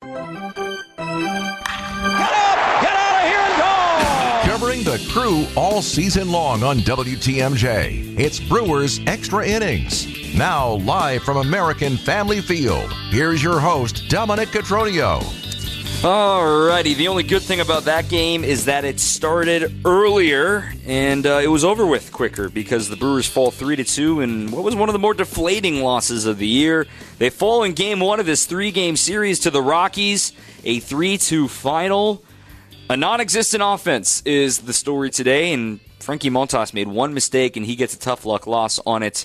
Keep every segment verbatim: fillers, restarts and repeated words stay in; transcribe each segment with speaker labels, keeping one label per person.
Speaker 1: Covering the Crew all season long on W T M J, it's Brewers Extra Innings. Now live from American Family Field, here's your host, Dominic Cotroneo.
Speaker 2: Alrighty, the only good thing about that game is that it started earlier and uh, it was over with quicker because the Brewers fall three to two in what was one of the more deflating losses of the year. They fall in game one of this three-game series to the Rockies, a three two final. A non-existent offense is the story today, and Frankie Montas made one mistake and he gets a tough luck loss on it.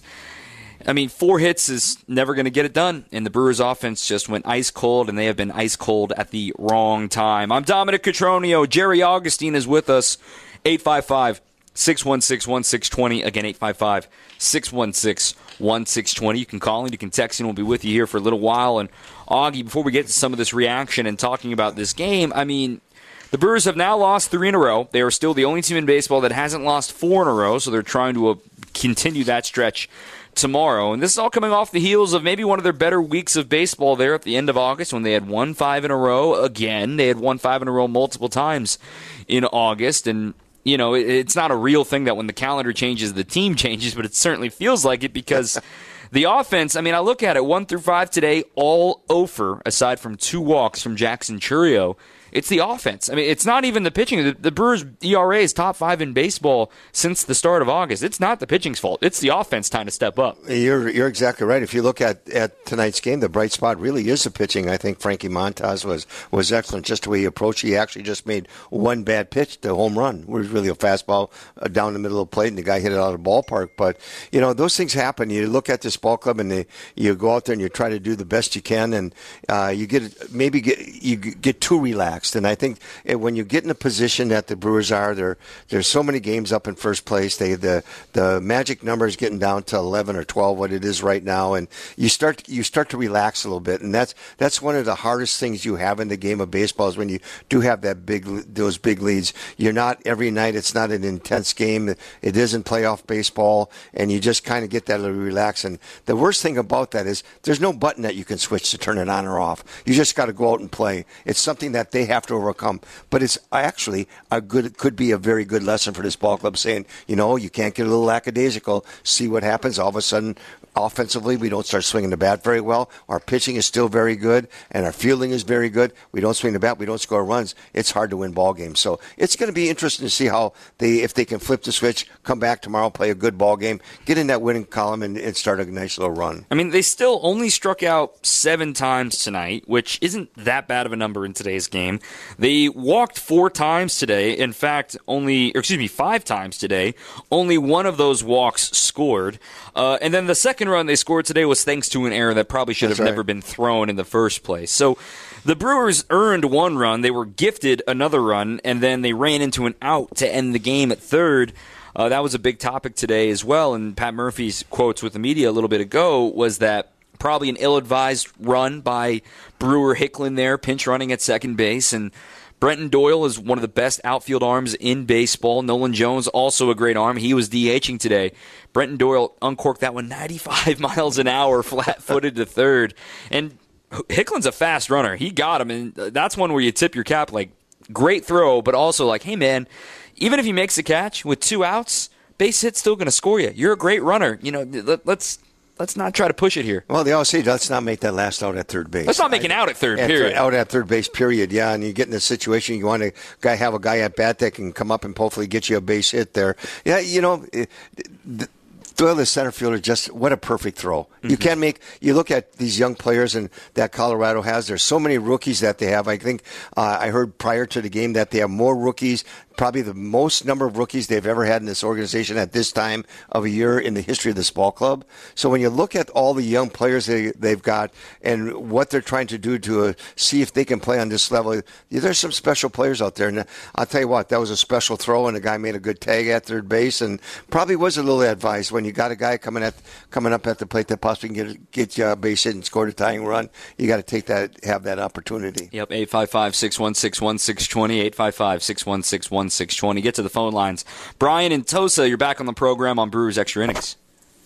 Speaker 2: I mean, four hits is never going to get it done, and the Brewers' offense just went ice cold, and they have been ice cold at the wrong time. I'm Dominic Cotroneo. Jerry Augustine is with us. eight five five, six one six, one six two zero. Again, eight five five, six one six, one six two zero. You can call in, you can text in. We'll be with you here for a little while. And Augie, before we get to some of this reaction and talking about this game, I mean, the Brewers have now lost three in a row. They are still the only team in baseball that hasn't lost four in a row, so they're trying to uh, continue that stretch tomorrow. And this is all coming off the heels of maybe one of their better weeks of baseball there at the end of August when they had won five in a row again. They had won five in a row multiple times in August. And, you know, it, it's not a real thing that when the calendar changes, the team changes, but it certainly feels like it because the offense, I mean, I look at it, one through five today, all over, aside from two walks from Jackson Chourio. It's the offense. I mean, it's not even the pitching. The, the Brewers' E R A is top five in baseball since the start of August. It's not the pitching's fault. It's the offense time to step up.
Speaker 3: You're you're exactly right. If you look at, at tonight's game, the bright spot really is the pitching. I think Frankie Montas was, was excellent. Just the way he approached, he actually just made one bad pitch to home run. It was really a fastball uh, down the middle of the plate, and the guy hit it out of the ballpark. But, you know, those things happen. You look at this ball club, and they, you go out there and you try to do the best you can, and uh, you get maybe get you get too relaxed. And I think when you get in a position that the Brewers are, there there's so many games up in first place. They the the magic number is getting down to eleven or twelve, what it is right now, and you start you start to relax a little bit. And that's that's one of the hardest things you have in the game of baseball is when you do have that big those big leads. You're not every night. It's not an intense game. It isn't playoff baseball, and you just kind of get that little relax. And the worst thing about that is there's no button that you can switch to turn it on or off. You just got to go out and play. It's something that they have to overcome. But it's actually a good, could be a very good lesson for this ball club saying, you know, you can't get a little lackadaisical, see what happens. All of a sudden, offensively, we don't start swinging the bat very well. Our pitching is still very good, and our fielding is very good. We don't swing the bat. We don't score runs. It's hard to win ball games. So it's going to be interesting to see how they, if they can flip the switch, come back tomorrow, play a good ball game, get in that winning column, and, and start a nice little run.
Speaker 2: I mean, they still only struck out seven times tonight, which isn't that bad of a number in today's game. They walked four times today. In fact, only, or excuse me, five times today. Only one of those walks scored. Uh, and then the second run they scored today was thanks to an error that probably should That's have right. never been thrown in the first place. So the Brewers earned one run. They were gifted another run, and then they ran into an out to end the game at third. Uh, that was a big topic today as well. And Pat Murphy's quotes with the media a little bit ago was that probably an ill-advised run by Brewer Hicklin there, pinch running at second base. And Brenton Doyle is one of the best outfield arms in baseball. Nolan Jones, also a great arm. He was DHing today. Brenton Doyle uncorked that one ninety-five miles an hour, flat-footed to third. And Hicklin's a fast runner. He got him, and that's one where you tip your cap, like, great throw, but also like, hey, man, even if he makes a catch with two outs, base hit's still going to score you. You're a great runner. You know, let, let's let's not try to push it here.
Speaker 3: Well, they always say let's not make that last out at third base.
Speaker 2: Let's not make an out at third,
Speaker 3: at,
Speaker 2: period.
Speaker 3: Out at third base, period, yeah. And you get in a situation, you want to guy have a guy at bat that can come up and hopefully get you a base hit there. Yeah, you know, it, the, Doyle, the center fielder, just what a perfect throw. Mm-hmm. You can't make, you look at these young players and that Colorado has, there's so many rookies that they have. I think uh, I heard prior to the game that they have more rookies, probably the most number of rookies they've ever had in this organization at this time of a year in the history of this ball club. So when you look at all the young players they, they've got and what they're trying to do to uh, see if they can play on this level, there's some special players out there. And I'll tell you what, that was a special throw, and the guy made a good tag at third base, and probably was a little advised when you got a guy coming at coming up at the plate that possibly can get get you a base hit and score a tying run. You got to take that, have that opportunity.
Speaker 2: Yep, eight five five, six one six, one six two zero, eight five five, six one six, one six two zero. Get to the phone lines. Brian and Tosa, you're back on the program on Brewers Extra Innings.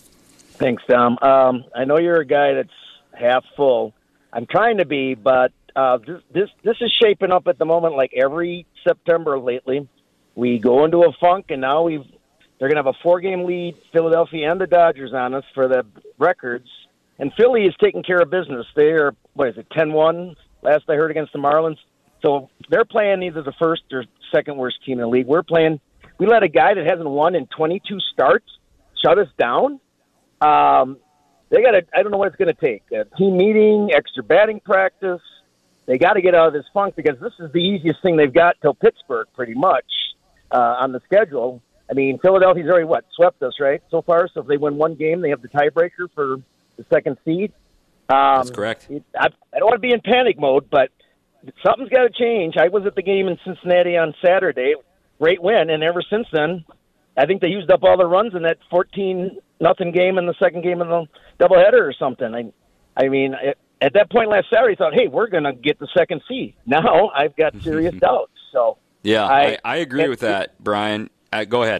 Speaker 4: Thanks, Dom. Um, I know you're a guy that's half full. I'm trying to be, but Uh, this, this this is shaping up at the moment like every September lately. We go into a funk, and now we've they're going to have a four-game lead, Philadelphia and the Dodgers on us for the records. And Philly is taking care of business. They are, what is it, ten one last I heard against the Marlins. So they're playing either the first or second worst team in the league. We're playing – we let a guy that hasn't won in twenty-two starts shut us down. Um, they got to – I don't know what it's going to take. A team meeting, extra batting practice. They got to get out of this funk because this is the easiest thing they've got till Pittsburgh pretty much uh, on the schedule. I mean, Philadelphia's already, what, swept us, right, so far? So if they win one game, they have the tiebreaker for the second seed. Um,
Speaker 2: That's correct.
Speaker 4: It, I, I don't want to be in panic mode, but something's got to change. I was at the game in Cincinnati on Saturday. Great win, and ever since then, I think they used up all the runs in that fourteen nothing game in the second game of the doubleheader or something. I, I mean, it, at that point last Saturday, I thought, hey, we're going to get the second seed. Now I've got serious doubts. So
Speaker 2: yeah,
Speaker 4: I,
Speaker 2: I, I agree
Speaker 4: it,
Speaker 2: with that, Brian. Uh, go ahead.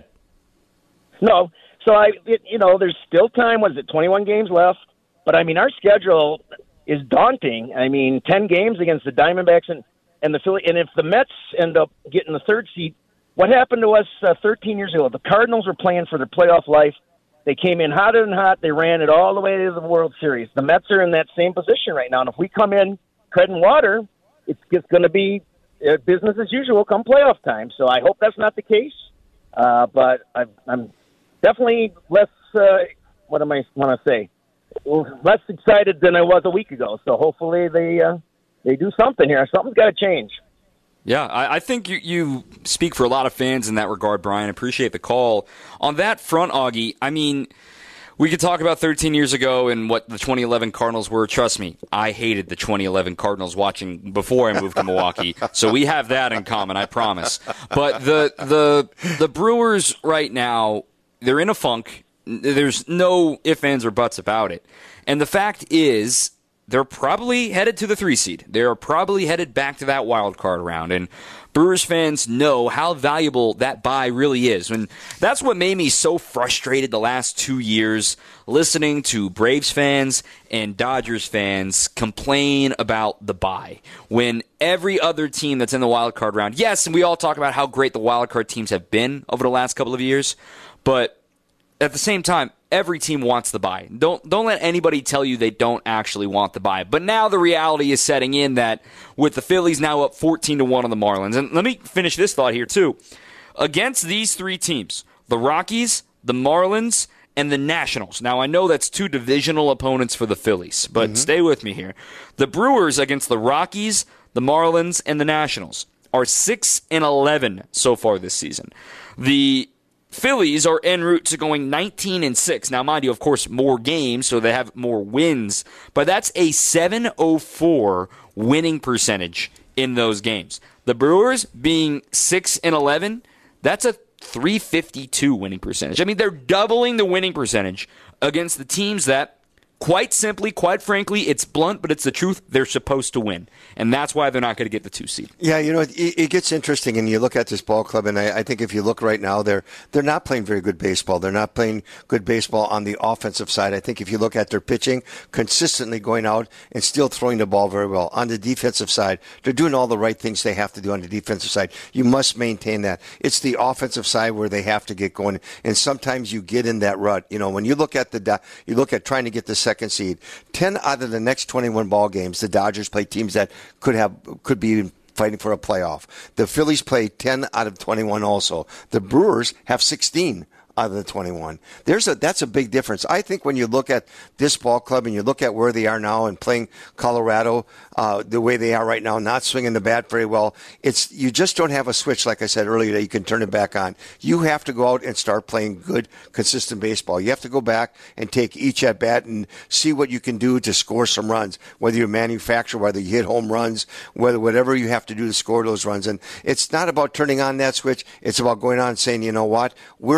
Speaker 4: No, so I, it, you know, there's still time. What is it, twenty-one games left? But I mean, our schedule is daunting. I mean, ten games against the Diamondbacks and and the Philly. And if the Mets end up getting the third seed, what happened to us uh, thirteen years ago? The Cardinals were playing for their playoff life. They came in hotter than hot. They ran it all the way to the World Series. The Mets are in that same position right now. And if we come in treading water, it's just going to be uh, business as usual come playoff time. So I hope that's not the case. Uh, but I, I'm definitely less, uh, what am I want to say, less excited than I was a week ago. So hopefully they uh, they do something here. Something's got to change.
Speaker 2: Yeah, I, I think you, you speak for a lot of fans in that regard, Brian. Appreciate the call. On that front, Augie, I mean, we could talk about thirteen years ago and what the twenty eleven Cardinals were. Trust me, I hated the twenty eleven Cardinals watching before I moved to Milwaukee. So we have that in common, I promise. But the the the Brewers right now, they're in a funk. There's no ifs, ands, or buts about it. And the fact is, they're probably headed to the three seed. They're probably headed back to that wild card round. And Brewers fans know how valuable that bye really is. And that's what made me so frustrated the last two years, listening to Braves fans and Dodgers fans complain about the bye. When every other team that's in the wild card round, yes, and we all talk about how great the wild card teams have been over the last couple of years, but at the same time, every team wants the bye. Don't don't let anybody tell you they don't actually want the bye. But now the reality is setting in that with the Phillies now up fourteen to one on the Marlins. And let me finish this thought here too. Against these three teams, the Rockies, the Marlins, and the Nationals. Now I know that's two divisional opponents for the Phillies, but mm-hmm. stay with me here. The Brewers against the Rockies, the Marlins, and the Nationals are six and eleven so far this season. The Phillies are en route to going nineteen and six. Now, mind you, of course, more games, so they have more wins. But that's a seven oh four winning percentage in those games. The Brewers being six and eleven, that's a three fifty-two winning percentage. I mean, they're doubling the winning percentage against the teams that, quite simply, quite frankly, it's blunt, but it's the truth, they're supposed to win. And that's why they're not going to get the two seed.
Speaker 3: Yeah, you know, it, it gets interesting, and you look at this ball club, and I, I think if you look right now, they're they're not playing very good baseball. They're not playing good baseball on the offensive side. I think if you look at their pitching, consistently going out and still throwing the ball very well. On the defensive side, they're doing all the right things they have to do on the defensive side. You must maintain that. It's the offensive side where they have to get going, and sometimes you get in that rut. You know, when you look at the you look at trying to get the second seed, ten out of the next twenty-one ball games, the Dodgers play teams that could have could be fighting for a playoff. The Phillies play ten out of twenty-one also. The Brewers have sixteen out of the twenty-one. There's a that's a big difference. I think when you look at this ball club and you look at where they are now and playing Colorado uh, the way they are right now, not swinging the bat very well, it's you just don't have a switch, like I said earlier, that you can turn it back on. You have to go out and start playing good, consistent baseball. You have to go back and take each at bat and see what you can do to score some runs, whether you manufacture, whether you hit home runs, whether whatever you have to do to score those runs. And it's not about turning on that switch. It's about going on and saying, you know what, we're going to go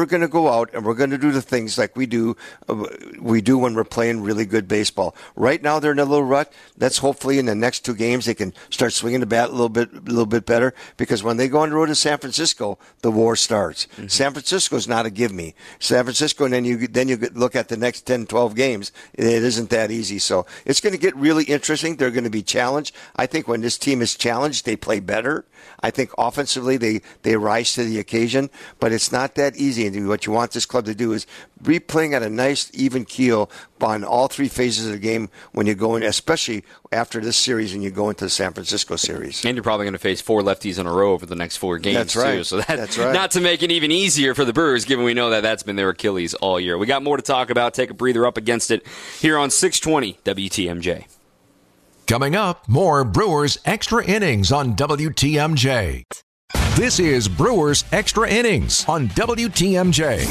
Speaker 3: go out and we're going to do the things like we do uh, we do when we're playing really good baseball. Right now they're in a little rut. Let's hopefully in the next two games they can start swinging the bat a little bit a little bit better, because when they go on the road to San Francisco, the war starts. Mm-hmm. San Francisco's not a give me. San Francisco, and then you then you look at the next ten, twelve games. It isn't that easy. So it's going to get really interesting. They're going to be challenged. I think when this team is challenged, they play better. I think offensively they, they rise to the occasion, but it's not that easy. And what you want this club to do is be playing at a nice, even keel on all three phases of the game when you go in, especially after this series and you go into the San Francisco series.
Speaker 2: And you're probably going to face four lefties in a row over the next four games,
Speaker 3: that's right.
Speaker 2: too. So that,
Speaker 3: that's right.
Speaker 2: Not to make it even easier for the Brewers, given we know that that's been their Achilles all year. We got more to talk about. Take a breather up against it here on six twenty W T M J.
Speaker 1: Coming up, more Brewers Extra Innings on W T M J. This is Brewers Extra Innings on W T M J.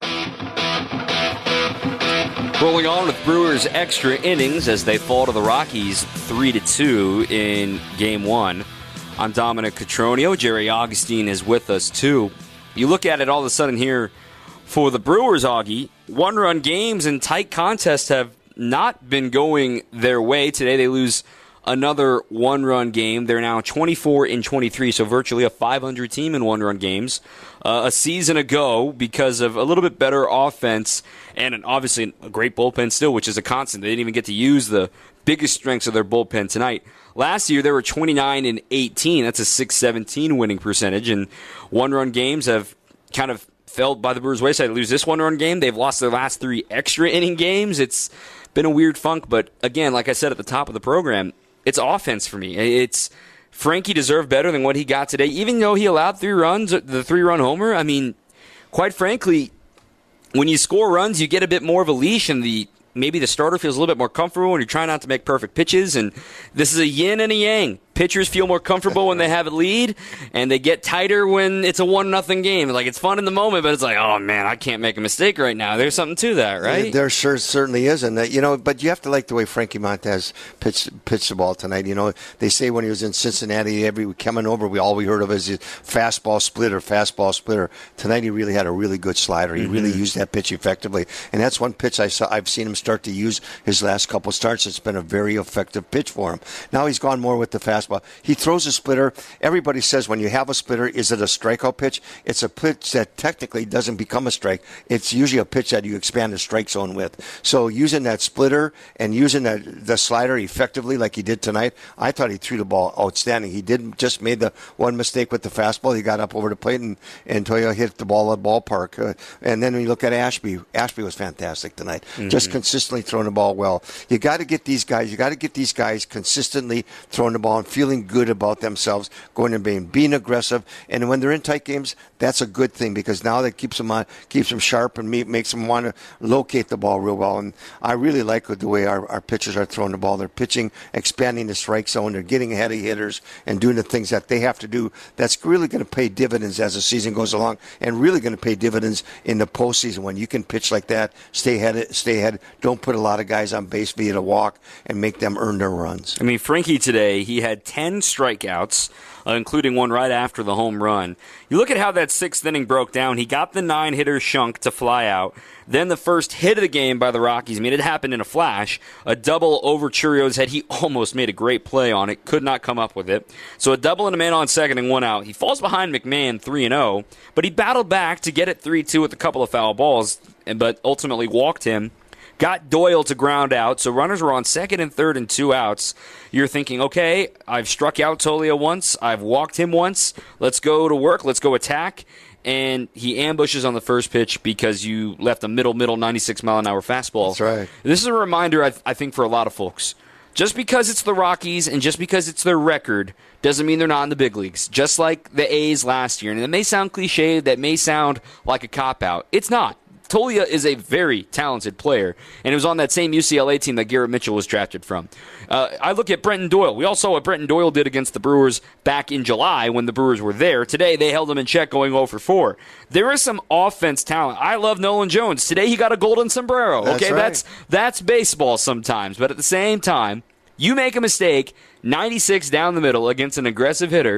Speaker 2: Rolling on with Brewers Extra Innings as they fall to the Rockies three to two in Game one. I'm Dominic Cotroneo. Jerry Augustine is with us, too. You look at it all of a sudden here for the Brewers, Augie, one-run games and tight contests have not been going their way. Today they lose another one-run game. They're now twenty-four and twenty-three, so virtually a five hundred team in one-run games. Uh, a season ago, because of a little bit better offense and an, obviously a great bullpen still, which is a constant. They didn't even get to use the biggest strengths of their bullpen tonight. Last year, they were twenty-nine and eighteen. That's a six seventeen winning percentage, and one-run games have kind of fell by the Brewers' wayside. They lose this one-run game. They've lost their last three extra inning games. It's been a weird funk, but again, like I said at the top of the program, it's offense for me. It's Frankie deserved better than what he got today, even though he allowed three runs, the three-run homer. I mean, quite frankly, when you score runs, you get a bit more of a leash, and the maybe the starter feels a little bit more comfortable when you're trying not to make perfect pitches, and this is a yin and a yang. Pitchers feel more comfortable when they have a lead, and they get tighter when it's a one nothing game. Like, it's fun in the moment, but it's like, oh, man, I can't make a mistake right now. There's something to that, right?
Speaker 3: There sure certainly is, and uh, you know, but you have to like the way Frankie Montas pitched pitched the ball tonight. You know, they say when he was in Cincinnati, every coming over, we all we heard of is his fastball splitter, fastball splitter. Tonight he really had a really good slider. He mm-hmm. really used that pitch effectively, and that's one pitch I saw. I've seen him start to use his last couple starts. It's been a very effective pitch for him. Now he's gone more with the fastball. He throws a splitter. Everybody says when you have a splitter, is it a strikeout pitch? It's a pitch that technically doesn't become a strike. It's usually a pitch that you expand the strike zone with. So using that splitter and using that, the slider effectively like he did tonight, I thought he threw the ball outstanding. He did just made the one mistake with the fastball. He got up over the plate and, and Toyo hit the ball at the ballpark. Uh, and then when you look at Ashby, Ashby was fantastic tonight. Mm-hmm. Just consistently throwing the ball well. You got to get these guys, you got to get these guys consistently throwing the ball and feeling good about themselves, going and being being aggressive, and when they're in tight games, that's a good thing because now that keeps them on, keeps them sharp and makes them want to locate the ball real well. And I really like the way our, our pitchers are throwing the ball. They're pitching, expanding the strike zone. They're getting ahead of hitters and doing the things that they have to do. That's really going to pay dividends as the season goes along, and really going to pay dividends in the postseason when you can pitch like that. Stay ahead. Stay ahead. Don't put a lot of guys on base via the walk and make them earn their runs.
Speaker 2: I mean, Frankie today, he had ten strikeouts, uh, including one right after the home run. You look at how that sixth inning broke down. He got the nine-hitter Shunk to fly out. Then the first hit of the game by the Rockies, I mean, it happened in a flash. A double over Churio's head. He almost made a great play on it. Could not come up with it. So a double and a man on second and one out. He falls behind McMahon three and oh, but he battled back to get it three two with a couple of foul balls, but ultimately walked him. Got Doyle to ground out, so runners were on second and third and two outs. You're thinking, okay, I've struck out Tolio once, I've walked him once, let's go to work, let's go attack. And he ambushes on the first pitch because you left a middle, middle ninety-six mile an hour fastball.
Speaker 3: That's right.
Speaker 2: This is a reminder, I, th- I think, for a lot of folks. Just because it's the Rockies and just because it's their record doesn't mean they're not in the big leagues. Just like the A's last year. And it may sound cliche, that may sound like a cop-out. It's not. Tolia is a very talented player, and it was on that same U C L A team that Garrett Mitchell was drafted from. Uh, I look at Brenton Doyle. We all saw what Brenton Doyle did against the Brewers back in July when the Brewers were there. Today, they held him in check going oh for four. There is some offense talent. I love Nolan Jones. Today, he got a golden sombrero.
Speaker 3: That's
Speaker 2: okay,
Speaker 3: right.
Speaker 2: that's that's baseball sometimes, but at the same time, you make a mistake, ninety-six down the middle against an aggressive hitter,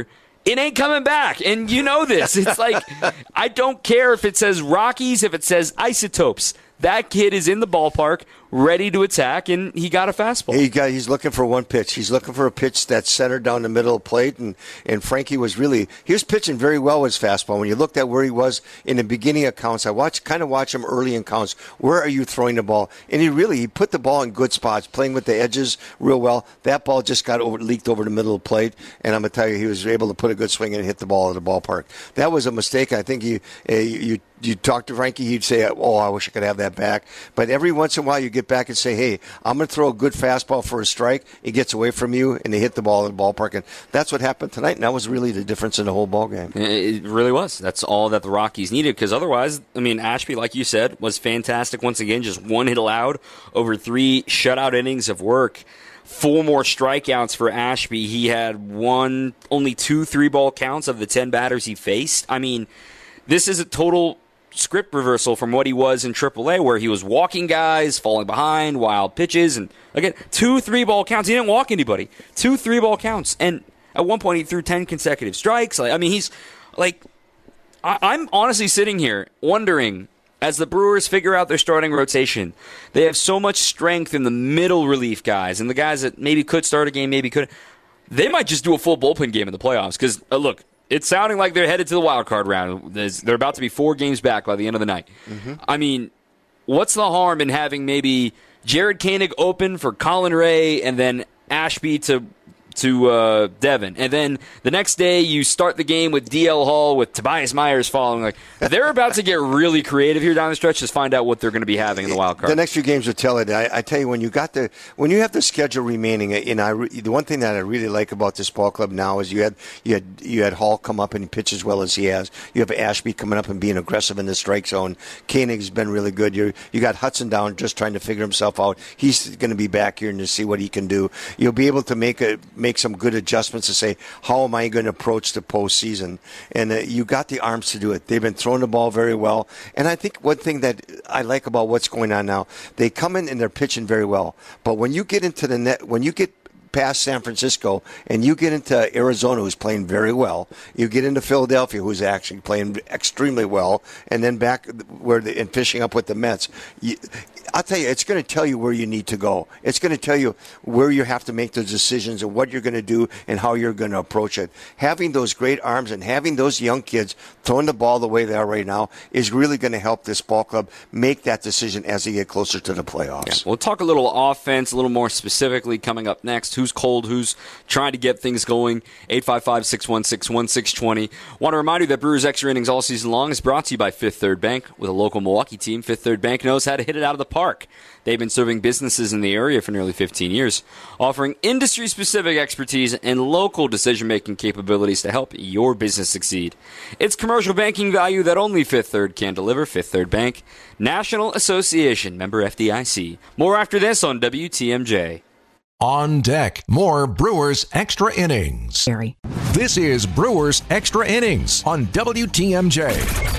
Speaker 2: it ain't coming back. And you know this. It's like, I don't care if it says Rockies, if it says Isotopes. That kid is in the ballpark, ready to attack, and he got a fastball.
Speaker 3: He got, he's looking for one pitch. He's looking for a pitch that's centered down the middle of the plate, and, and Frankie was really, he was pitching very well with his fastball. When you looked at where he was in the beginning of counts, I watched, kind of watch him early in counts. Where are you throwing the ball? And he really, he put the ball in good spots, playing with the edges real well. That ball just got over, leaked over the middle of the plate, and I'm going to tell you, he was able to put a good swing and hit the ball at the ballpark. That was a mistake. I think you, uh, you, you talk to Frankie, he'd say, oh, I wish I could have that back. But every once in a while you get back and say, hey, I'm going to throw a good fastball for a strike. It gets away from you, and they hit the ball in the ballpark. And that's what happened tonight, and that was really the difference in the whole ball game.
Speaker 2: It really was. That's all that the Rockies needed, because otherwise, I mean, Ashby, like you said, was fantastic once again. Just one hit allowed over three shutout innings of work. Four more strikeouts for Ashby. He had one, only two three-ball counts of the ten batters he faced. I mean, this is a total script reversal from what he was in triple A, where he was walking guys, falling behind, wild pitches, and again, two three-ball counts. He didn't walk anybody. Two three-ball counts, and at one point he threw ten consecutive strikes. Like, I mean, he's like, I, I'm honestly sitting here wondering, as the Brewers figure out their starting rotation, they have so much strength in the middle relief guys and the guys that maybe could start a game, maybe couldn't. They might just do a full bullpen game in the playoffs, because uh, look, it's sounding like they're headed to the wild card round. They're about to be four games back by the end of the night. Mm-hmm. I mean, what's the harm in having maybe Jared Koenig open for Colin Ray and then Ashby to to uh, Devin, and then the next day you start the game with D L Hall with Tobias Myers following. Like, they're about to get really creative here down the stretch to find out what they're going to be having in the wild card.
Speaker 3: The next few games will tell it. I, I tell you, when you got the when you have the schedule remaining, and I re, the one thing that I really like about this ball club now is you had you had you had Hall come up and pitch as well as he has. You have Ashby coming up and being aggressive in the strike zone. Koenig's been really good. You you got Hudson down just trying to figure himself out. He's going to be back here and to see what he can do. You'll be able to make a make some good adjustments to say, how am I going to approach the postseason? And uh, you got the arms to do it. They've been throwing the ball very well. And I think one thing that I like about what's going on now, they come in and they're pitching very well. But when you get into the net, when you get past San Francisco and you get into Arizona, who's playing very well, you get into Philadelphia, who's actually playing extremely well, and then back where the, and fishing up with the Mets. You, I'll tell you, it's going to tell you where you need to go. It's going to tell you where you have to make those decisions and what you're going to do and how you're going to approach it. Having those great arms and having those young kids throwing the ball the way they are right now is really going to help this ball club make that decision as they get closer to the playoffs. Yeah,
Speaker 2: we'll talk a little offense, a little more specifically coming up next. Who's cold, who's trying to get things going. eight five five, six one six, one six two zero. Want to remind you that Brewers Extra Innings all season long is brought to you by Fifth Third Bank. With a local Milwaukee team, Fifth Third Bank knows how to hit it out of the park. They've been serving businesses in the area for nearly fifteen years, offering industry-specific expertise and local decision-making capabilities to help your business succeed. It's commercial banking value that only Fifth Third can deliver. Fifth Third Bank, National Association, member F D I C. More after this on W T M J.
Speaker 1: On deck, more Brewers Extra Innings.
Speaker 5: Barry.
Speaker 1: This is Brewers Extra Innings on W T M J.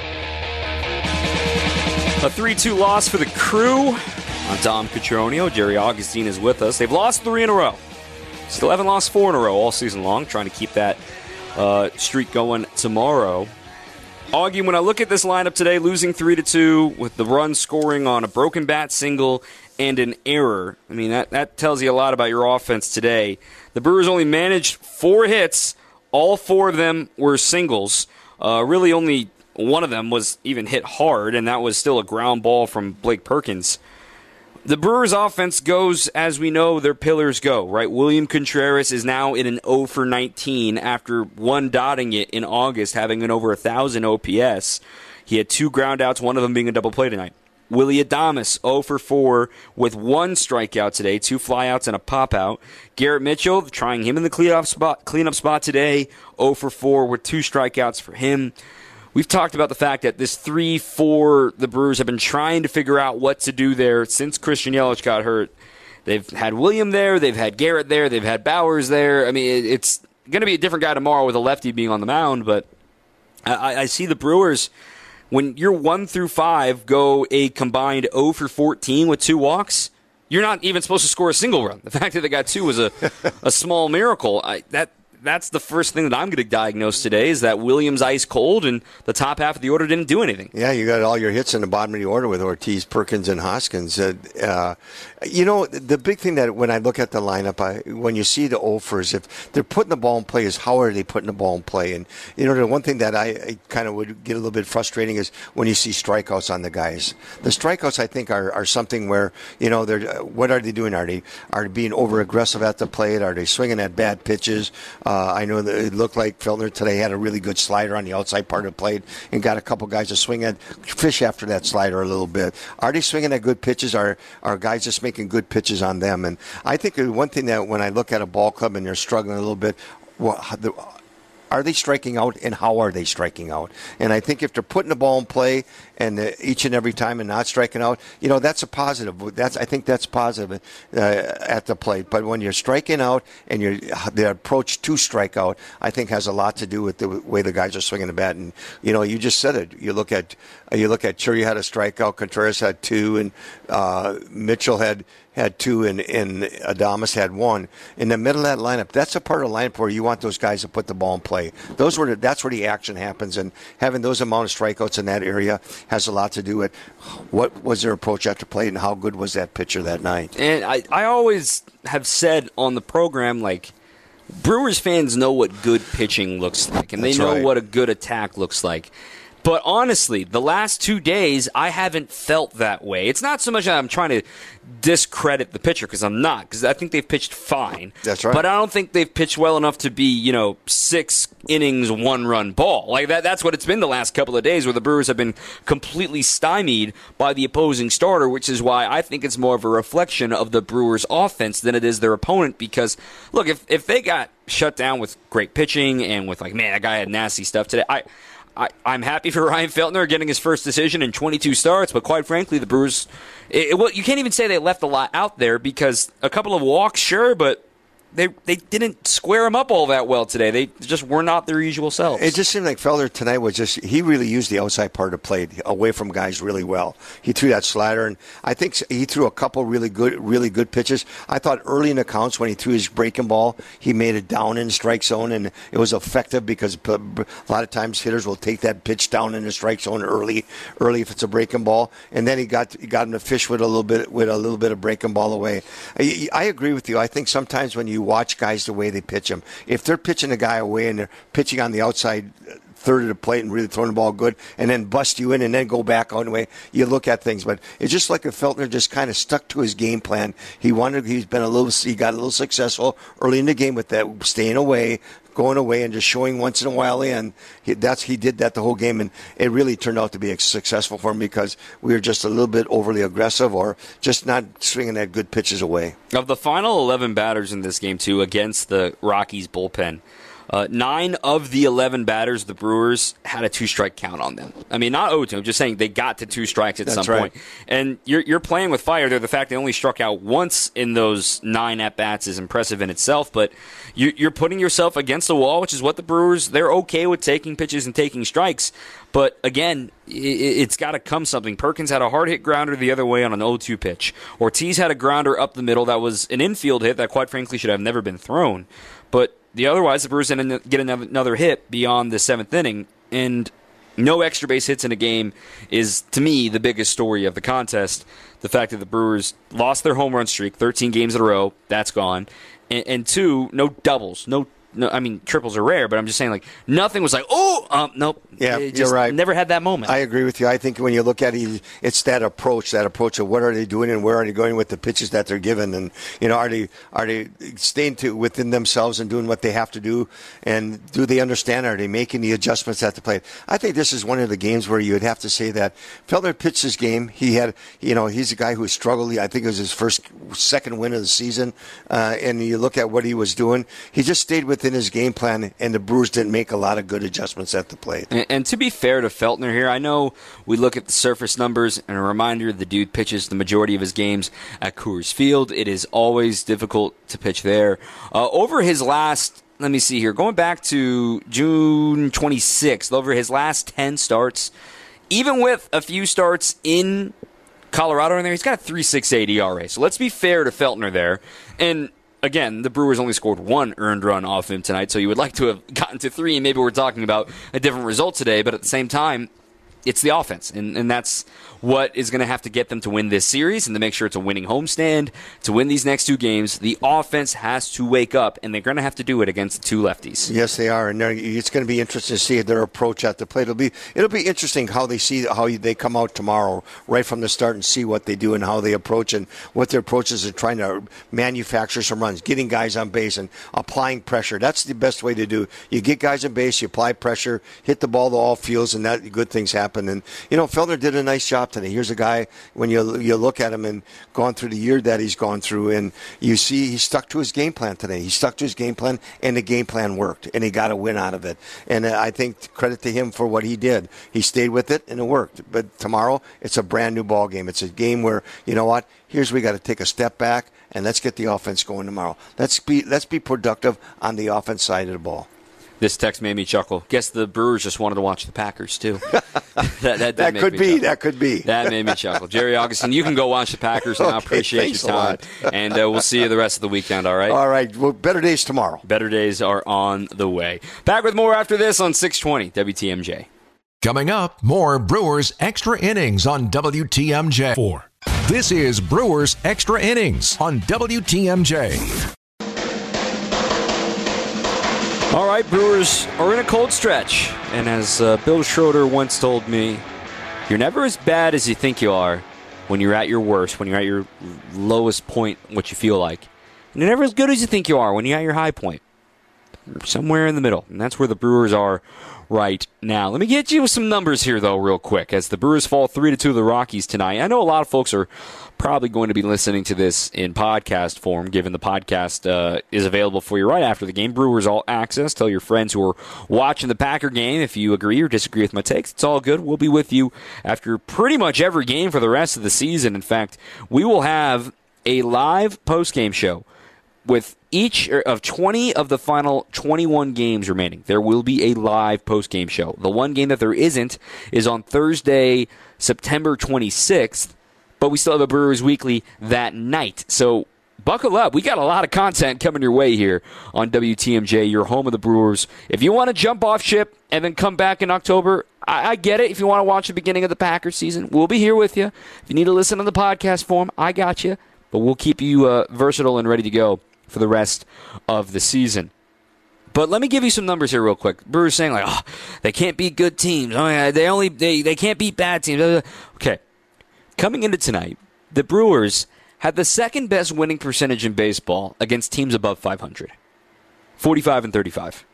Speaker 2: A three two loss for the Crew. I'm Dom Cotroneo. Jerry Augustine is with us. They've lost three in a row. Still haven't lost four in a row all season long. Trying to keep that uh, streak going tomorrow. Augie, when I look at this lineup today, losing three to two with the run scoring on a broken bat single and an error, I mean, that, that tells you a lot about your offense today. The Brewers only managed four hits. All four of them were singles. Uh, really only one of them was even hit hard, and that was still a ground ball from Blake Perkins. The Brewers' offense goes as we know their pillars go, right? William Contreras is now in an oh for nineteen after one dotting it in August, having an over one thousand O P S. He had two groundouts, one of them being a double play tonight. Willy Adames, oh for four with one strikeout today, two flyouts and a pop-out. Garrett Mitchell, trying him in the cleanup spot, cleanup spot today, oh for four with two strikeouts for him. We've talked about the fact that this three four, the Brewers have been trying to figure out what to do there since Christian Yelich got hurt. They've had William there, they've had Garrett there, they've had Bowers there. I mean, it's going to be a different guy tomorrow with a lefty being on the mound, but I, I see the Brewers, when you're one through five go a combined oh for fourteen with two walks, you're not even supposed to score a single run. The fact that they got two was a, a small miracle. I, that that's the first thing that I'm going to diagnose today is that Williams ice cold and the top half of the order didn't do anything.
Speaker 3: Yeah, you got all your hits in the bottom of the order with Ortiz, Perkins, and Hoskins. Uh, uh, you know, the big thing that when I look at the lineup, I, when you see the offers, if they're putting the ball in play, is how are they putting the ball in play? And, you know, the one thing that I, I kind of would get a little bit frustrating is when you see strikeouts on the guys. The strikeouts, I think, are, are something where, you know, they're, what are they doing? Are they, are they being over-aggressive at the plate? Are they swinging at bad pitches? Uh, I know that it looked like Feltner today had a really good slider on the outside part of the plate and got a couple guys to swing at, fish after that slider a little bit. Are they swinging at good pitches? Are, are guys just making good pitches on them? And I think one thing that when I look at a ball club and they're struggling a little bit, well, the, are they striking out, and how are they striking out? And I think if they're putting the ball in play and uh, each and every time and not striking out, you know, that's a positive. That's I think that's positive uh, at the plate. But when you're striking out and you're, the approach to strike out, I think has a lot to do with the way the guys are swinging the bat. And, you know, you just said it. You look at, you look at Churi had a strikeout, Contreras had two, and uh, Mitchell had had two, and, and Adames had one. In the middle of that lineup, that's a part of the lineup where you want those guys to put the ball in play. Those were the, that's where the action happens, and having those amount of strikeouts in that area has a lot to do with what was their approach after play and how good was that pitcher that night.
Speaker 2: And I, I always have said on the program, like, Brewers fans know what good pitching looks like, and they
Speaker 3: That's
Speaker 2: know
Speaker 3: right.
Speaker 2: what a good attack looks like. But honestly, the last two days, I haven't felt that way. It's not so much that I'm trying to discredit the pitcher, because I'm not, because I think they've pitched fine.
Speaker 3: That's right.
Speaker 2: But I don't think they've pitched well enough to be, you know, six innings, one-run ball. Like that. That's what it's been the last couple of days, where the Brewers have been completely stymied by the opposing starter, which is why I think it's more of a reflection of the Brewers' offense than it is their opponent. Because, look, if if they got shut down with great pitching and with, like, man, that guy had nasty stuff today, I... I, I'm happy for Ryan Feltner getting his first decision in twenty-two starts, but quite frankly, the Brewers, it, it, well, you can't even say they left a lot out there, because a couple of walks, sure, but they they didn't square him up all that well today. They just were not their usual selves.
Speaker 3: It just seemed like Felder tonight was just, he really used the outside part of the plate away from guys really well. He threw that slider, and I think he threw a couple really good really good pitches. I thought early in the counts when he threw his breaking ball, he made it down in the strike zone, and it was effective because a lot of times hitters will take that pitch down in the strike zone early, early if it's a breaking ball, and then he got he got him to fish with a little bit with a little bit of breaking ball away. I, I agree with you. I think sometimes when you watch guys the way they pitch them, if they're pitching a guy away and they're pitching on the outside third of the plate and really throwing the ball good and then bust you in and then go back on the way, you look at things. But it's just like if Feltner just kind of stuck to his game plan. He wanted, he's been a little, he got a little successful early in the game with that, staying away, going away and just showing once in a while in. He, that's he did that the whole game, and it really turned out to be successful for him because we were just a little bit overly aggressive or just not swinging that good pitches away.
Speaker 2: Of the final eleven batters in this game, too, against the Rockies bullpen, Uh, nine of the eleven batters, the Brewers, had a two-strike count on them. I mean, not oh two, I'm just saying they got to two strikes at
Speaker 3: That's
Speaker 2: some
Speaker 3: right.
Speaker 2: point. And you're you're playing with fire there. The fact they only struck out once in those nine at-bats is impressive in itself, but you, you're putting yourself against the wall, which is what the Brewers, they're okay with taking pitches and taking strikes. But, again, it, it's got to come something. Perkins had a hard-hit grounder the other way on an oh two pitch. Ortiz had a grounder up the middle that was an infield hit that, quite frankly, should have never been thrown. But the otherwise, the Brewers didn't get another hit beyond the seventh inning, and no extra base hits in a game is, to me, the biggest story of the contest. The fact that the Brewers lost their home run streak, thirteen games in a row, that's gone, and, and two, no doubles, no. No, I mean, triples are rare, but I'm just saying, like, nothing was like, oh, um, nope.
Speaker 3: Yeah,
Speaker 2: it just
Speaker 3: you're right.
Speaker 2: Never had that moment.
Speaker 3: I agree with you. I think when you look at it, it's that approach, that approach of what are they doing and where are they going with the pitches that they're given, and you know, are they are they staying to within themselves and doing what they have to do, and do they understand? Are they making the adjustments at the plate? I think this is one of the games where you would have to say that Felder pitched his game. He had, you know, he's a guy who struggled. I think it was his first, second win of the season, uh, and you look at what he was doing. He just stayed with in his game plan, and the Brewers didn't make a lot of good adjustments at the plate.
Speaker 2: And, and to be fair to Feltner here, I know we look at the surface numbers, and a reminder, the dude pitches the majority of his games at Coors Field. It is always difficult to pitch there. Uh, over his last, let me see here, going back to June twenty-sixth, over his last ten starts, even with a few starts in Colorado in there, he's got a three point six eight E R A. So let's be fair to Feltner there. And again, the Brewers only scored one earned run off him tonight, so you would like to have gotten to three, and maybe we're talking about a different result today, but at the same time, it's the offense, and, and that's what is going to have to get them to win this series and to make sure it's a winning homestand. To win these next two games, the offense has to wake up, and they're going to have to do it against the two lefties.
Speaker 3: Yes, they are, and it's going to be interesting to see their approach at the plate. It'll be it'll be interesting how they see how they come out tomorrow, right from the start, and see what they do and how they approach and what their approaches are trying to manufacture some runs, getting guys on base and applying pressure. That's the best way to do. You get guys on base, you apply pressure, hit the ball to all fields, and that good things happen. And you know, Felder did a nice job today. Here's a guy, when you you look at him and gone through the year that he's gone through, and you see he stuck to his game plan today. He stuck to his game plan, and the game plan worked, and he got a win out of it. And I think credit to him for what he did. He stayed with it, and it worked. But tomorrow, it's a brand new ball game. It's a game where, you know what, here's where we got to take a step back, and let's get the offense going tomorrow. Let's be let's be productive on the offense side of the ball.
Speaker 2: This text made me chuckle. Guess the Brewers just wanted to watch the Packers, too. that that,
Speaker 3: that could be.
Speaker 2: Chuckle.
Speaker 3: That could be.
Speaker 2: That made me chuckle. Jerry Augustin, you can go watch the Packers now.
Speaker 3: Okay,
Speaker 2: Appreciate your time. And uh, we'll see you the rest of the weekend, all right?
Speaker 3: All right. Well, better days tomorrow.
Speaker 2: Better days are on the way. Back with more after this on six twenty W T M J.
Speaker 1: Coming up, more Brewers Extra Innings on W T M J. Four. This is Brewers Extra Innings on W T M J.
Speaker 2: All right, Brewers are in a cold stretch. And as uh, Bill Schroeder once told me, you're never as bad as you think you are when you're at your worst, when you're at your lowest point, what you feel like. And you're never as good as you think you are when you're at your high point. Somewhere in the middle. And that's where the Brewers are right now. Let me get you with some numbers here, though, real quick. As the Brewers fall three to two to the Rockies tonight. I know a lot of folks are probably going to be listening to this in podcast form, given the podcast uh, is available for you right after the game. Brewers All Access. Tell your friends who are watching the Packer game if you agree or disagree with my takes. It's all good. We'll be with you after pretty much every game for the rest of the season. In fact, we will have a live post-game show with each of twenty of the final twenty-one games remaining. There will be a live post-game show. The one game that there isn't is on Thursday, September twenty-sixth, but we still have a Brewers Weekly that night. So buckle up. We got a lot of content coming your way here on W T M J, your home of the Brewers. If you want to jump off ship and then come back in October, I, I get it. If you want to watch the beginning of the Packers season, we'll be here with you. If you need to listen on the podcast form, I got you. But we'll keep you uh, versatile and ready to go for the rest of the season. But let me give you some numbers here real quick. Brewers saying, like, oh, they can't beat good teams. Oh, yeah, they only they, they can't beat bad teams. Okay. Coming into tonight, the Brewers had the second best winning percentage in baseball against teams above five hundred. forty-five and thirty-five.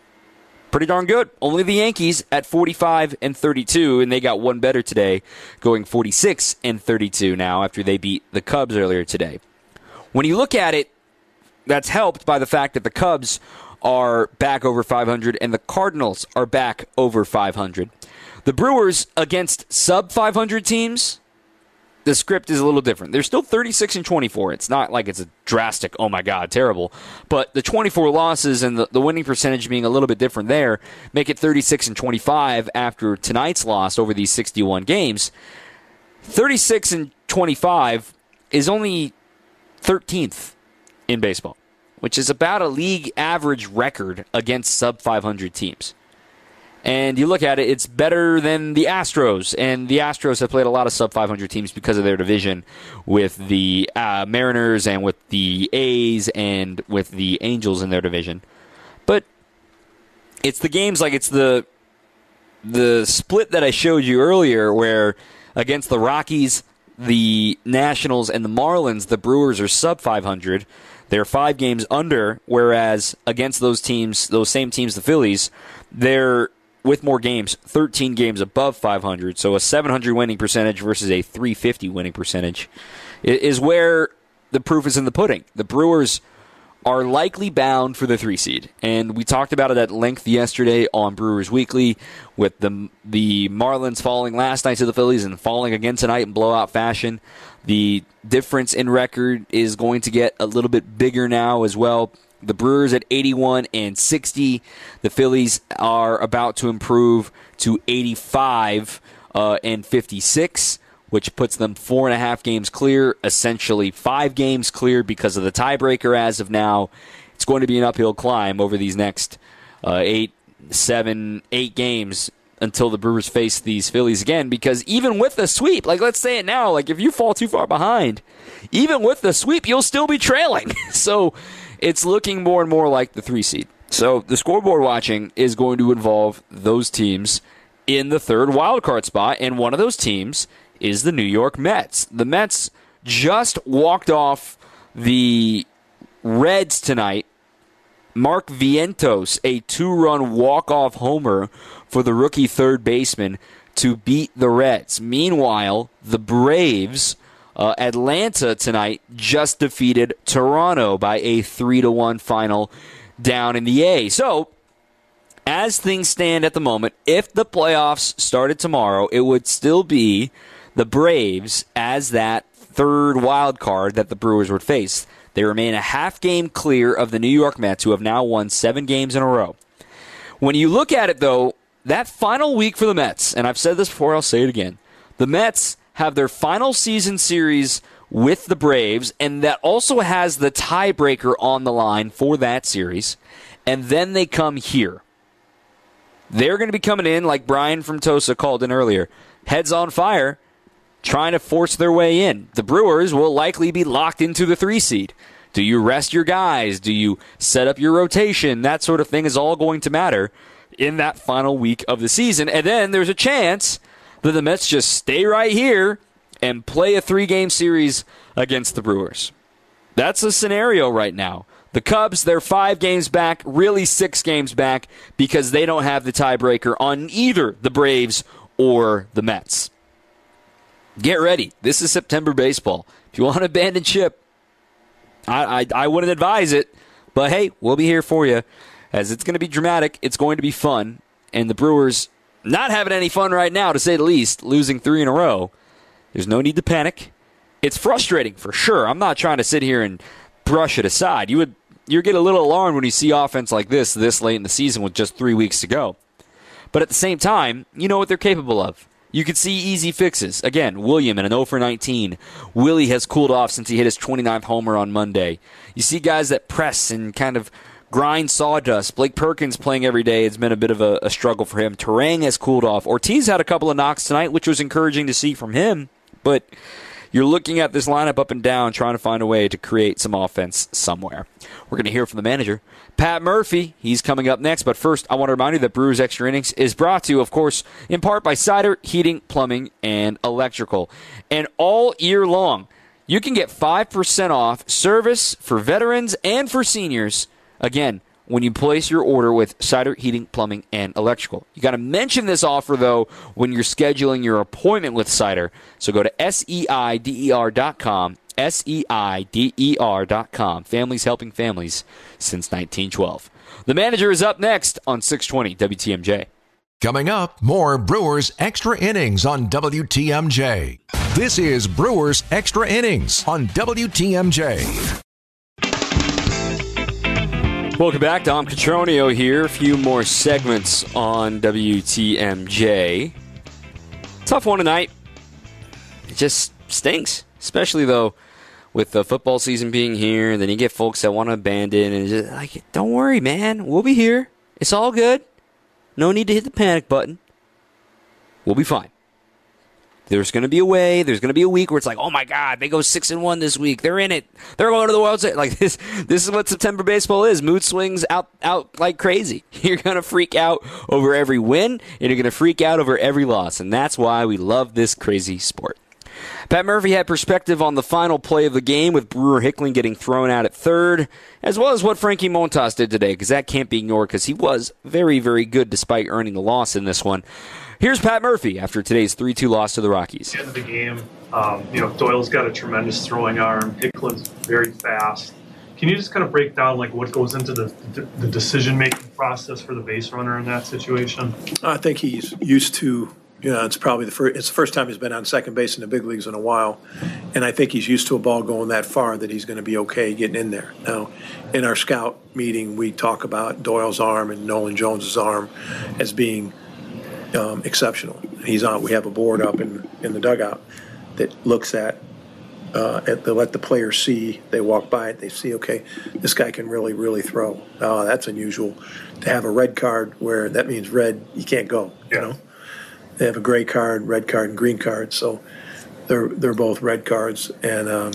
Speaker 2: Pretty darn good. Only the Yankees at forty-five and thirty-two, and they got one better today, going forty-six and thirty-two now after they beat the Cubs earlier today. When you look at it, that's helped by the fact that the Cubs are back over five hundred and the Cardinals are back over five hundred. The Brewers against sub five hundred teams, the script is a little different. They're still thirty-six and twenty-four. It's not like it's a drastic, oh my God, terrible. But the twenty-four losses and the, the winning percentage being a little bit different there make it thirty-six and twenty-five after tonight's loss over these sixty-one games. thirty-six and twenty-five is only thirteenth in baseball, which is about a league average record against sub five hundred teams. And you look at it, it's better than the Astros, and the Astros have played a lot of sub five hundred teams because of their division with the uh, Mariners and with the A's and with the Angels in their division. But it's the games like it's the the split that I showed you earlier where against the Rockies, the Nationals, and the Marlins, the Brewers are sub five hundred. They're five games under, whereas against those teams, those same teams, the Phillies, they're, with more games, thirteen games above five hundred. So a seven hundred winning percentage versus a three fifty winning percentage is where the proof is in the pudding. The Brewers are likely bound for the three seed. And we talked about it at length yesterday on Brewers Weekly with the the Marlins falling last night to the Phillies and falling again tonight in blowout fashion. The difference in record is going to get a little bit bigger now as well. The Brewers at eighty-one and sixty. The Phillies are about to improve to eighty-five uh, and fifty-six, which puts them four and a half games clear, essentially five games clear because of the tiebreaker as of now. It's going to be an uphill climb over these next uh, eight, seven, eight games until the Brewers face these Phillies again, because even with the sweep, like let's say it now, like if you fall too far behind, even with the sweep, you'll still be trailing. So it's looking more and more like the three seed. So the scoreboard watching is going to involve those teams in the third wildcard spot, and one of those teams is the New York Mets. The Mets just walked off the Reds tonight. Mark Vientos, a two-run walk-off homer for the rookie third baseman to beat the Reds. Meanwhile, the Braves, uh, Atlanta tonight, just defeated Toronto by a three to one final down in the A. So, as things stand at the moment, if the playoffs started tomorrow, it would still be the Braves as that third wild card that the Brewers would face. They remain a half game clear of the New York Mets, who have now won seven games in a row. When you look at it, though, that final week for the Mets, and I've said this before, I'll say it again, the Mets have their final season series with the Braves, and that also has the tiebreaker on the line for that series, and then they come here. They're going to be coming in, like Brian from Tosa called in earlier, heads on fire, trying to force their way in. The Brewers will likely be locked into the three seed. Do you rest your guys? Do you set up your rotation? That sort of thing is all going to matter in that final week of the season. And then there's a chance that the Mets just stay right here and play a three-game series against the Brewers. That's a scenario right now. The Cubs, they're five games back, really six games back, because they don't have the tiebreaker on either the Braves or the Mets. Get ready. This is September baseball. If you want to abandon ship, I, I, I wouldn't advise it. But, hey, we'll be here for you, as it's going to be dramatic. It's going to be fun. And the Brewers not having any fun right now, to say the least, losing three in a row. There's no need to panic. It's frustrating, for sure. I'm not trying to sit here and brush it aside. You would you get a little alarmed when you see offense like this this late in the season with just three weeks to go. But at the same time, you know what they're capable of. You could see easy fixes. Again, William in an oh for nineteen. Willie has cooled off since he hit his twenty-ninth homer on Monday. You see guys that press and kind of grind sawdust. Blake Perkins playing every day has been a bit of a, a struggle for him. Terang has cooled off. Ortiz had a couple of knocks tonight, which was encouraging to see from him. But you're looking at this lineup up and down, trying to find a way to create some offense somewhere. We're going to hear from the manager, Pat Murphy. He's coming up next. But first, I want to remind you that Brewers Extra Innings is brought to you, of course, in part by Cider, Heating, Plumbing, and Electrical. And all year long, you can get five percent off service for veterans and for seniors. Again, when you place your order with Cider, Heating, Plumbing, and Electrical. You got to mention this offer, though, when you're scheduling your appointment with Cider. So go to S E I D E R dot com, S E I D E R dot com. Families helping families since nineteen twelve. The manager is up next on six twenty W T M J.
Speaker 1: Coming up, more Brewers Extra Innings on W T M J. This is Brewers Extra Innings on W T M J.
Speaker 2: Welcome back. Dom Cotroneo here. A few more segments on W T M J. Tough one tonight. It just stinks. Especially, though, with the football season being here, and then you get folks that want to abandon. And just like, don't worry, man. We'll be here. It's all good. No need to hit the panic button. We'll be fine. There's going to be a way. There's going to be a week where it's like, oh my God, they go six and one this week. They're in it. They're going to the World Series. Like this. This is what September baseball is. Mood swings out, out like crazy. You're going to freak out over every win, and you're going to freak out over every loss, and that's why we love this crazy sport. Pat Murphy had perspective on the final play of the game, with Brewer Hickling getting thrown out at third, as well as what Frankie Montas did today, because that can't be ignored, because he was very, very good despite earning the loss in this one. Here's Pat Murphy after today's three two loss to the Rockies.
Speaker 5: At the end of the game, um, you know, Doyle's got a tremendous throwing arm. Hickling's very fast. Can you just kind of break down like what goes into the, the, the decision-making process for the base runner in that situation?
Speaker 6: I think he's used to, you know, it's probably the first, it's the first time he's been on second base in the big leagues in a while. And I think he's used to a ball going that far that he's going to be okay getting in there. Now, in our scout meeting, we talk about Doyle's arm and Nolan Jones's arm as being Um, exceptional. He's on. We have a board up in, in the dugout. that looks at, uh, at they let the player see. They walk by it, they see, okay, this guy can really, really throw. Oh, that's unusual. To have a red card where that means red, you can't go.
Speaker 5: Yeah.
Speaker 6: You know, they have a gray card, red card, and green card. So they're they're both red cards, and um,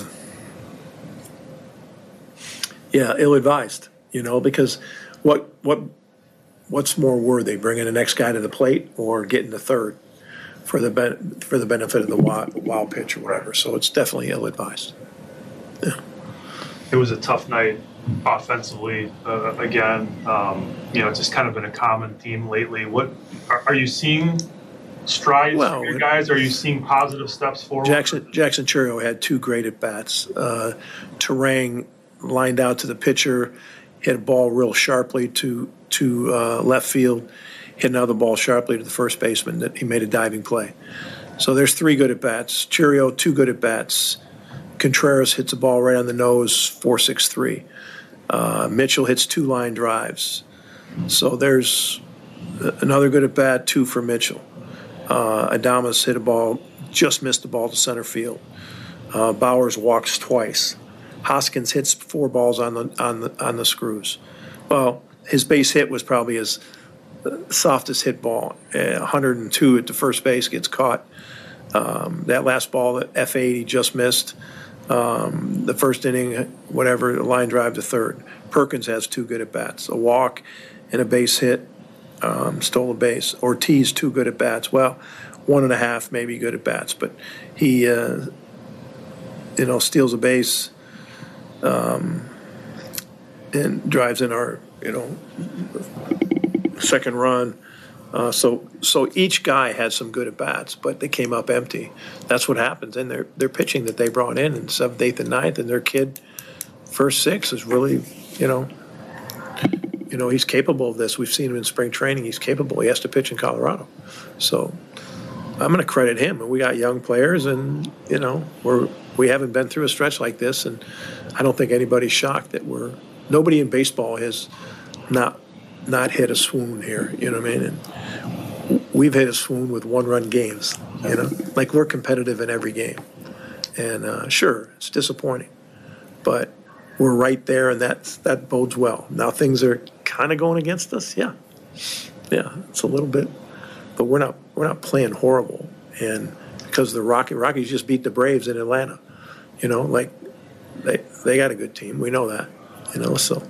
Speaker 6: yeah, ill-advised. You know, because what what what's more worthy, bringing the next guy to the plate or getting the third for the ben- for the benefit of the wild, wild pitch or whatever? So it's definitely ill-advised. Yeah.
Speaker 5: It was a tough night offensively. Uh, again, um, you know, it's just kind of been a common theme lately. What are, are you seeing? Strides
Speaker 6: well,
Speaker 5: from your guys? Are you seeing positive steps forward?
Speaker 6: Jackson Jackson Chourio had two great at bats. Uh, Terang lined out to the pitcher, hit a ball real sharply to to uh, left field, hit another ball sharply to the first baseman. That he made a diving play. So there's three good at bats. Chourio, two good at bats. Contreras hits a ball right on the nose, four six three. Uh, Mitchell hits two line drives. So there's another good at bat, two for Mitchell. Uh, Adames hit a ball, just missed the ball to center field. Uh, Bowers walks twice. Hoskins hits four balls on the on the on the screws. Well, his base hit was probably his softest hit ball. Uh, one hundred two at the first base gets caught. Um, that last ball that F eight he just missed. Um, the first inning, whatever, a line drive to third. Perkins has two good at bats, a walk and a base hit. Um, stole a base. Ortiz, two good at bats. Well, one and a half maybe good at bats, but he, uh, you know, steals a base um, and drives in our, you know, second run. Uh, so, so each guy had some good at bats, but they came up empty. That's what happens. And their their pitching that they brought in in seventh, eighth, and ninth, and their kid first six is really, you know. You know, he's capable of this. We've seen him in spring training. He's capable. He has to pitch in Colorado. So I'm going to credit him. And we got young players, and, you know, we're, we haven't been through a stretch like this. And I don't think anybody's shocked that we're – nobody in baseball has not not hit a swoon here. You know what I mean? And we've hit a swoon with one-run games, you know. Like, we're competitive in every game. And, uh, sure, it's disappointing. But – we're right there, and that that bodes well. Now things are kind of going against us, yeah, yeah, it's a little bit, but we're not we're not playing horrible. And because the Rocky Rockies just beat the Braves in Atlanta, you know, like they they got a good team. We know that, you know. So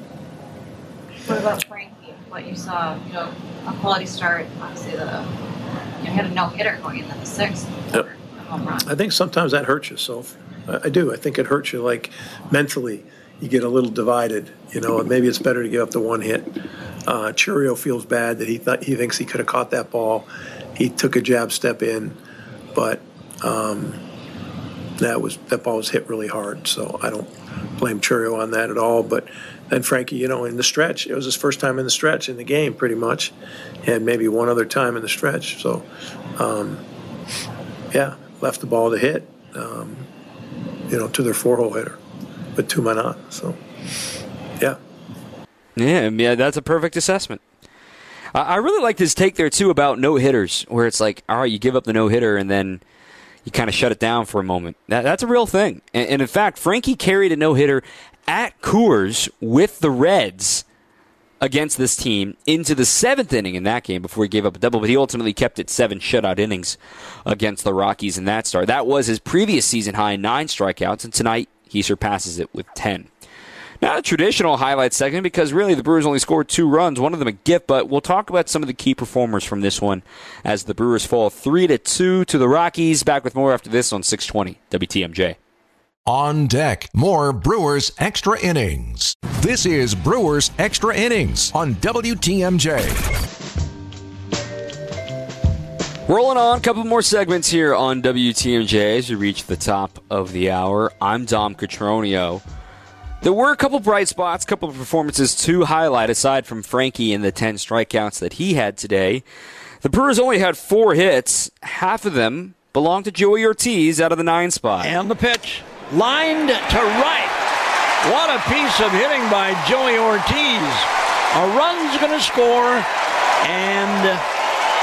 Speaker 7: what about Frankie? What you saw, you know, a quality start. Obviously, the you know, had a no hitter going into the sixth.
Speaker 6: Yep.
Speaker 7: Home run.
Speaker 6: I think sometimes that hurts you. So. I do. I think it hurts you, like, mentally. You get a little divided, you know, and maybe it's better to give up the one hit. Uh, Chourio feels bad that he thought he thinks he could have caught that ball. He took a jab step in, but um, that was that ball was hit really hard. So I don't blame Chourio on that at all. But then Frankie, you know, in the stretch, it was his first time in the stretch in the game, pretty much, and maybe one other time in the stretch. So, um, yeah, left the ball to hit. Um, you know, to their four-hole hitter with two men on. So, yeah.
Speaker 2: Yeah, yeah, that's a perfect assessment. I, I really liked his take there, too, about no-hitters, where it's like, all right, you give up the no-hitter, and then you kind of shut it down for a moment. That, that's a real thing. And, and, in fact, Frankie carried a no-hitter at Coors with the Reds against this team into the seventh inning in that game before he gave up a double, but he ultimately kept it seven shutout innings against the Rockies in that start. That was his previous season high, nine strikeouts, and tonight he surpasses it with ten. Not a traditional highlight segment because really the Brewers only scored two runs, one of them a gift, but we'll talk about some of the key performers from this one as the Brewers fall three to two to the Rockies. Back with more after this on six twenty W T M J.
Speaker 1: On deck, more Brewers Extra Innings. This is Brewers Extra Innings on W T M J.
Speaker 2: Rolling on, a couple more segments here on W T M J as we reach the top of the hour. I'm Dom Cotroneo. There were a couple bright spots, a couple of performances to highlight aside from Frankie and the ten strikeouts that he had today. The Brewers only had four hits. Half of them belonged to Joey Ortiz out of the nine spot.
Speaker 8: And the pitch. Lined to right. What a piece of hitting by Joey Ortiz. A run's going to score, and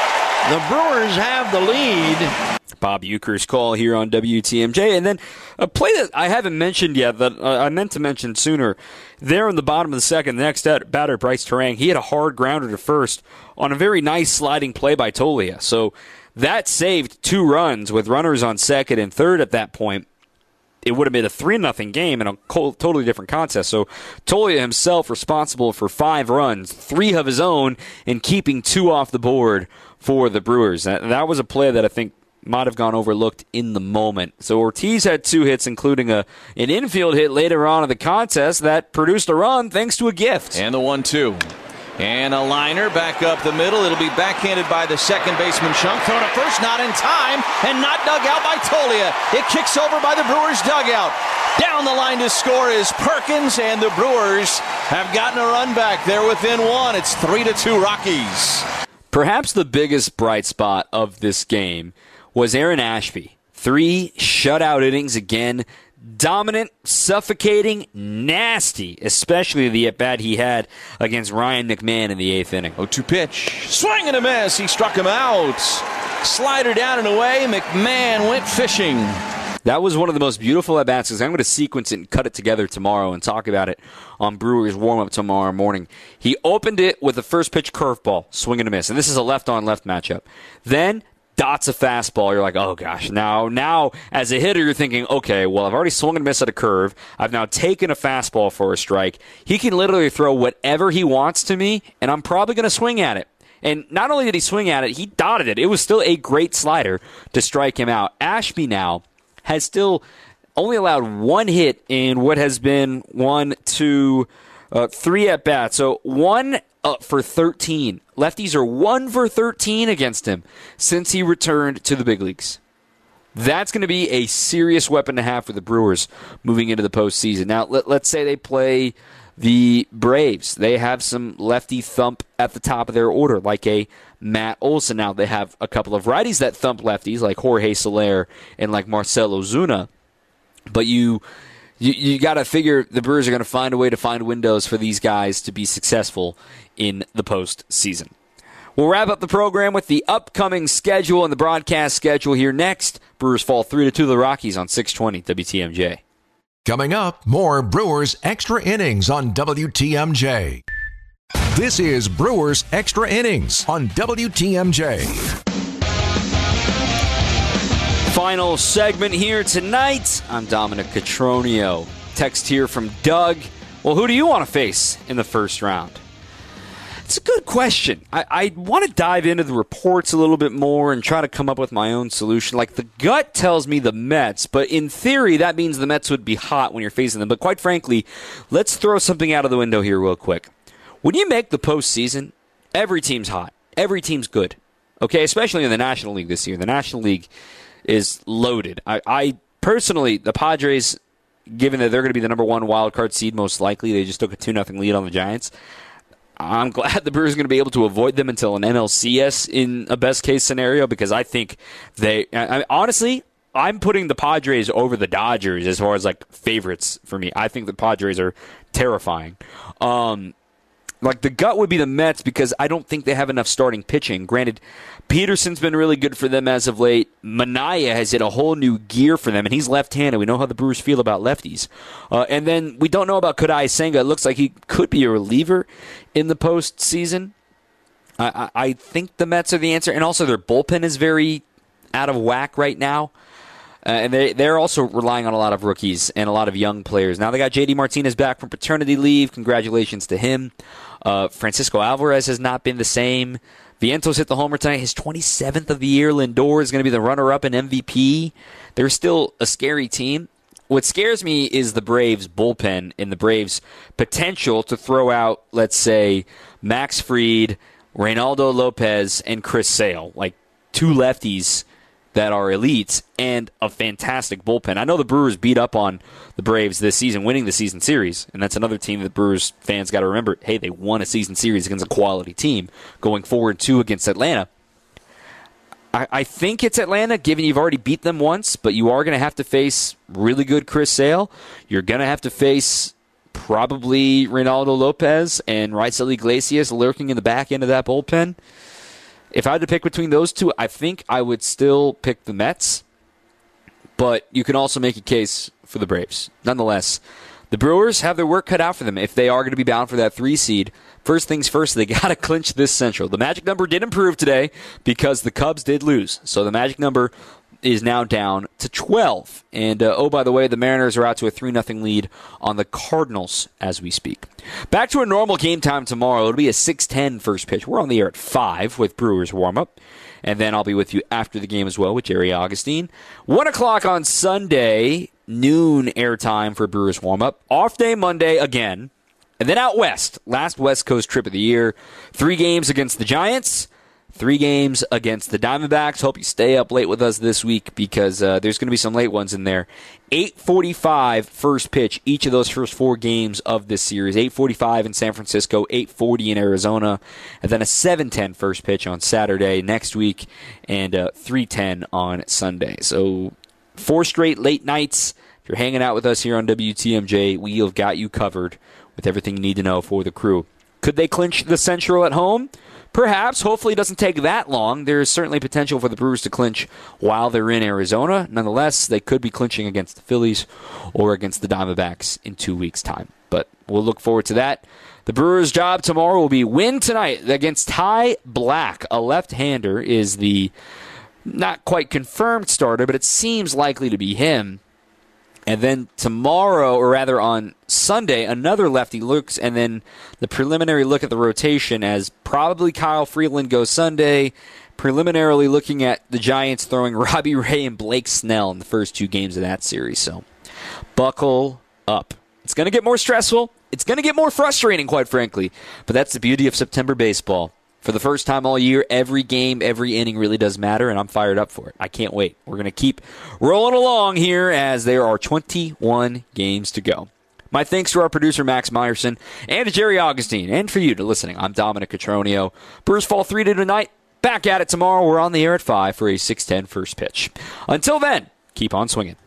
Speaker 8: The Brewers have the lead.
Speaker 2: Bob Uecker's call here on W T M J. And then a play that I haven't mentioned yet that uh, I meant to mention sooner. There in the bottom of the second, the next batter, Bryce Terang, he had a hard grounder to first on a very nice sliding play by Tolia. So that saved two runs with runners on second and third at that point. It would have been a three nothing game in a totally different contest. So Tolia himself responsible for five runs, three of his own, and keeping two off the board for the Brewers. That, that was a play that I think might have gone overlooked in the moment. So Ortiz had two hits, including a an infield hit later on in the contest that produced a run thanks to a gift.
Speaker 9: And the one two. And a liner back up the middle. It'll be backhanded by the second baseman Shunk. Thrown to first, not in time, and not dug out by Tolia. It kicks over by the Brewers dugout. Down the line to score is Perkins, and the Brewers have gotten a run back. They're within one. It's three to two Rockies.
Speaker 2: Perhaps the biggest bright spot of this game was Aaron Ashby. Three shutout innings again. Dominant, suffocating, nasty, especially the at-bat he had against Ryan McMahon in the eighth inning.
Speaker 9: oh two pitch. Swing and a miss. He struck him out. Slider down and away. McMahon went fishing.
Speaker 2: That was one of the most beautiful at-bats because I'm going to sequence it and cut it together tomorrow and talk about it on Brewers warm-up tomorrow morning. He opened it with a first pitch curveball, swing and a miss. And this is a left-on-left matchup. Then dots a fastball. You're like, oh, gosh. Now, now, as a hitter, you're thinking, okay, well, I've already swung and missed at a curve. I've now taken a fastball for a strike. He can literally throw whatever he wants to me, and I'm probably going to swing at it. And not only did he swing at it, he dotted it. It was still a great slider to strike him out. Ashby now has still only allowed one hit in what has been one, two, uh, three at-bats. So one up for thirteen. Lefties are one for thirteen against him since he returned to the big leagues. That's going to be a serious weapon to have for the Brewers moving into the postseason. Now, let, let's say they play the Braves. They have some lefty thump at the top of their order, like a Matt Olson. Now, they have a couple of righties that thump lefties, like Jorge Soler and like Marcell Ozuna. But you... You, you got to figure the Brewers are going to find a way to find windows for these guys to be successful in the postseason. We'll wrap up the program with the upcoming schedule and the broadcast schedule here next. Brewers fall three to two to the Rockies on six twenty W T M J.
Speaker 1: Coming up, more Brewers Extra Innings on W T M J. This is Brewers Extra Innings on W T M J.
Speaker 2: Final segment here tonight. I'm Dominic Cotroneo. Text here from Doug. Well, who do you want to face in the first round? It's a good question. I, I want to dive into the reports a little bit more and try to come up with my own solution. Like, the gut tells me the Mets, but in theory, that means the Mets would be hot when you're facing them. But quite frankly, let's throw something out of the window here real quick. When you make the postseason, every team's hot. Every team's good. Okay, especially in the National League this year. The National League is loaded. I, I personally, the Padres, given that they're going to be the number one wild card seed, most likely, they just took a two nothing lead on the Giants. I'm glad the Brewers are going to be able to avoid them until an N L C S in a best-case scenario because I think they I, I, honestly, I'm putting the Padres over the Dodgers as far as, like, favorites for me. I think the Padres are terrifying. Um, like, the gut would be the Mets because I don't think they have enough starting pitching. Granted, Peterson's been really good for them as of late. Minaya has hit a whole new gear for them, and he's left-handed. We know how the Brewers feel about lefties. Uh, and then we don't know about Kodai Senga. It looks like he could be a reliever in the postseason. I, I, I think the Mets are the answer, and also their bullpen is very out of whack right now. Uh, and they, they're also relying on a lot of rookies and a lot of young players. Now they got J D Martinez back from paternity leave. Congratulations to him. Uh, Francisco Alvarez has not been the same. Vientos hit the homer tonight, his twenty-seventh of the year. Lindor is going to be the runner-up in M V P. They're still a scary team. What scares me is the Braves' bullpen and the Braves' potential to throw out, let's say, Max Fried, Reynaldo Lopez, and Chris Sale, like two lefties that are elites and a fantastic bullpen. I know the Brewers beat up on the Braves this season, winning the season series, and that's another team that Brewers fans got to remember. Hey, they won a season series against a quality team going forward, too, against Atlanta. I, I think it's Atlanta, given you've already beat them once, but you are going to have to face really good Chris Sale. You're going to have to face probably Reynaldo Lopez and Raisel Iglesias lurking in the back end of that bullpen. If I had to pick between those two, I think I would still pick the Mets. But you can also make a case for the Braves. Nonetheless, the Brewers have their work cut out for them if they are going to be bound for that three seed. First things first, they got to clinch this Central. The magic number did improve today because the Cubs did lose. So the magic number is now down to twelve. And, uh, oh, by the way, the Mariners are out to a three nothing lead on the Cardinals as we speak. Back to a normal game time tomorrow. It'll be a six ten first pitch. We're on the air at five with Brewers warm-up. And then I'll be with you after the game as well with Jerry Augustine. one o'clock on Sunday, noon airtime for Brewers warm-up. Off day Monday again. And then out west, last West Coast trip of the year. Three games against the Giants. Three games against the Diamondbacks. Hope you stay up late with us this week because uh, there's going to be some late ones in there. eight forty-five first pitch, each of those first four games of this series. eight forty-five in San Francisco, eight forty in Arizona, and then a seven ten first pitch on Saturday next week, and uh, three ten on Sunday. So four straight late nights. If you're hanging out with us here on W T M J, we have got you covered with everything you need to know for the Crew. Could they clinch the Central at home? Perhaps. Hopefully it doesn't take that long. There is certainly potential for the Brewers to clinch while they're in Arizona. Nonetheless, they could be clinching against the Phillies or against the Diamondbacks in two weeks' time. But we'll look forward to that. The Brewers' job tomorrow will be win tonight against Ty Black. A left-hander is the not quite confirmed starter, but it seems likely to be him. And then tomorrow, or rather on Sunday, another lefty looks, and then the preliminary look at the rotation as probably Kyle Freeland goes Sunday, preliminarily looking at the Giants throwing Robbie Ray and Blake Snell in the first two games of that series. So buckle up. It's going to get more stressful. It's going to get more frustrating, quite frankly. But that's the beauty of September baseball. For the first time all year, every game, every inning really does matter, and I'm fired up for it. I can't wait. We're going to keep rolling along here as there are twenty-one games to go. My thanks to our producer, Max Meyerson, and to Jerry Augustine, and for you to listening. I'm Dominic Cotroneo. Brewers fall three two tonight. Back at it tomorrow. We're on the air at five for a six ten first pitch. Until then, keep on swinging.